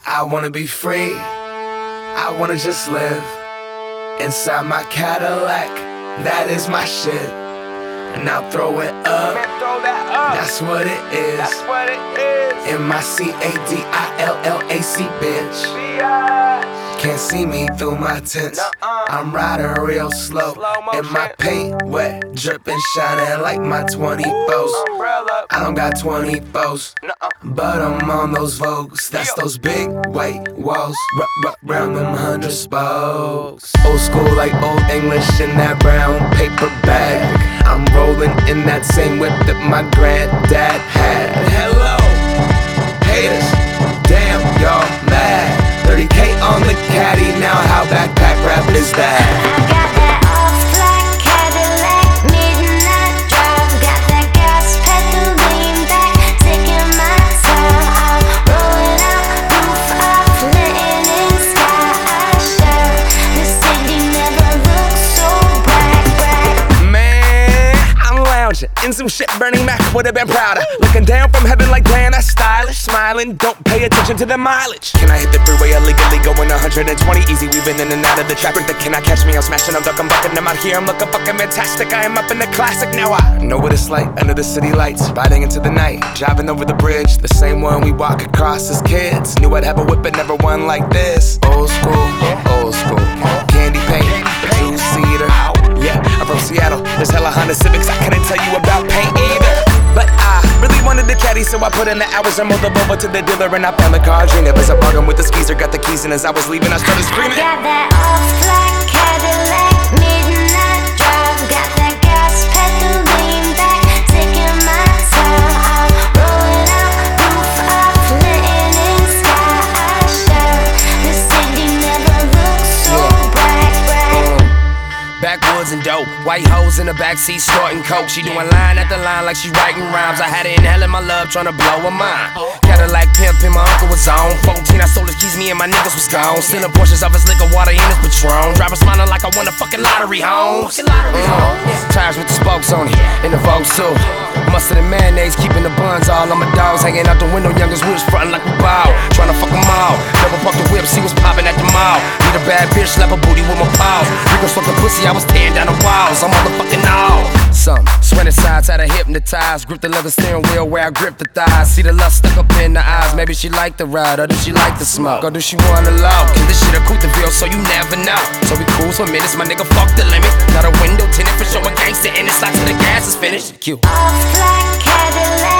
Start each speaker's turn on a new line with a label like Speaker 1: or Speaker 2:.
Speaker 1: I wanna be free, I wanna just live inside my Cadillac, that is my shit. And now throw it up, that's what it is. M-I-C-A-D-I-L-L-A-C, bitch. Can't see me through my tents, I'm riding real slow. And my paint wet, dripping, shining like my 24s. I don't got 24s, but I'm on those Vogues. That's those big white walls, round them 100 spokes. Old school like Old English in that brown paper bag. I'm rolling in that same whip that my granddad had. Hello, haters, damn y'all mad. 30K on the caddy, now how backpack rap is that?
Speaker 2: I got that off-black Cadillac, midnight drive. Got that gas pedal lean back, taking my time. I'm rolling out, roof off, letting in sky. I shine, the city never looks so bright.
Speaker 1: Man, I'm lounging in some shit Bernie Mac would've been prouder. Looking down from heaven like damn, that's stylish. Smiling, don't pay attention to the mileage. Can I hit the freeway illegally going 120 easy, weaving in and out of the traffic? That cannot catch me, I'm smashing, I'm ducking, bucking. I'm out here, I'm looking fucking fantastic. I am up in the classic, now I know what it's like under the city lights, riding into the night, driving over the bridge, the same one we walk across as kids. Knew I'd have a whip, but never one like this. Old school, candy paint, two-seater. Yeah, I'm from Seattle, there's hella Honda Civics, I couldn't tell you about paint either. But I really wanted the caddy, so I put in the hours and moved the over to the dealer, and I found the car dream. It was a bargain with the skeezer, got the keys, and as I was leaving, I started screaming.
Speaker 2: Got that off-black Cadillac, midnight drive. Got that gas pedal lean back, taking my time. I'm rolling out, roof off, letting in sky. I shine, the city never looks so bright.
Speaker 1: Backwoods and dope, white hoes in the backseat snorting coke. She doing line after line like she writing rhymes. I had her inhaling my love, trying to blow her mind. Cadillac pimpin', my uncle was on 14, I sold his keys, me and my niggas was gone. Stealing portions of his liquor, water in his Patron. Driver smiling like I won a fucking lottery, homes. Tires with the spokes on it, in the Vogue too. Mustard and mayonnaise, keeping the buns all on my dogs. Hanging out the window, youngest we was frontin' like we bow. Tryna fuck them all, double park the whip, see what's poppin' at the mall. Need a bad bitch, slap a booty with my paws. Rico's fucking pussy, I was tearing down the walls. I'm motherfucking all. Some sweating sides, had her hypnotized. Grip the leather steering wheel where I grip the thighs. See the lust stuck up in the eyes. Maybe she like the ride, or does she like the smoke? Or do she wanna love? Cause this shit a Couteville, so you never know. So we cruise for minutes, my nigga fuck the limit. Got a window tinted for showing gangsta in it. Slide till the gas is finished. Q.
Speaker 2: Off-black Cadillac.